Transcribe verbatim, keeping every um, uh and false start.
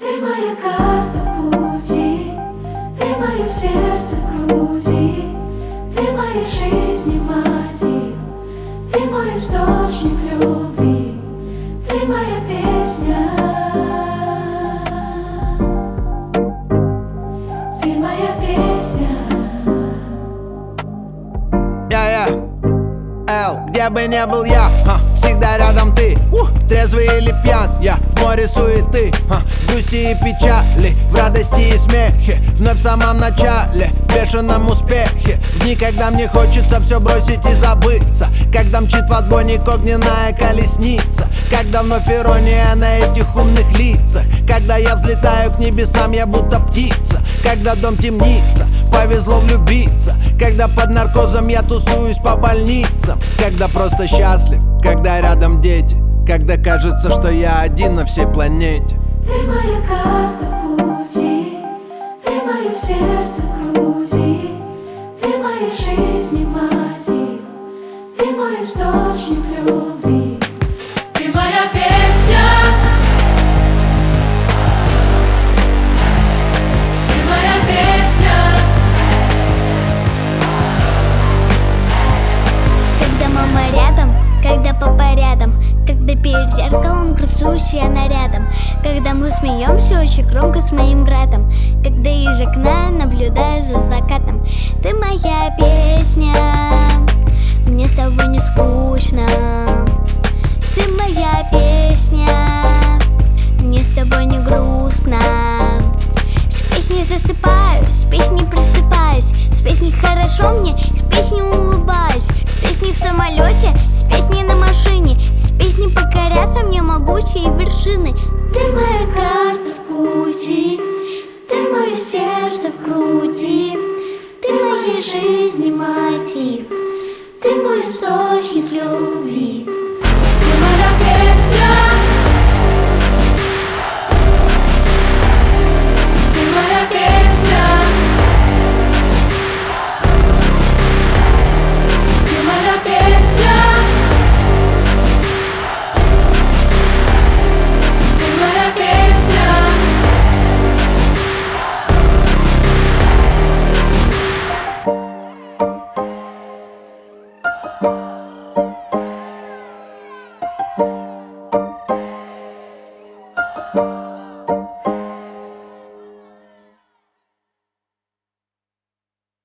Ты моя карта в пути, ты мое сердце в груди, ты моя жизнь и мотив, ты мой источник любви, ты моя песня, ты моя песня. Я-я, Эл, где бы не был я, а, всегда рядом ты. uh, Трезвый или пьян, я в море суеты, а, в грусти и печали, в радости и смехе, вновь в самом начале, в бешеном успехе, в дни, когда мне хочется все бросить и забыться, когда мчит в отбойник огненная колесница, когда вновь ирония на этих умных лицах, когда я взлетаю к небесам, я будто птица, когда дом темнится, повезло влюбиться, когда под наркозом я тусуюсь по больницам, когда просто счастлив, когда рядом дети, когда кажется, что я один на всей планете. Ты моя карта в пути, ты мое сердце в груди, ты моя жизнь и мотив, ты мой источник любви, ты моя песня, ты моя песня. Когда мама рядом, когда папа рядом, когда перед зеркалом красуюсь я нарядом, когда мы смеемся очень громко с моим братом, когда из окна наблюдаю за закатом. Ты моя песня, мне с тобой не скучно. Ты моя песня, мне с тобой не грустно. С песней засыпаю, с песней просыпаюсь, с песней хорошо мне, с песней улыбаюсь, с песней в самолете, с песней на машине, с песней покоряться мне могучие вершины. Ты моя карта в пути, ты мое сердце в груди, ты моей жизни мотив, ты мой источник любви, ты моя песня, ты моя песня, ты моя песня, ты моя песня.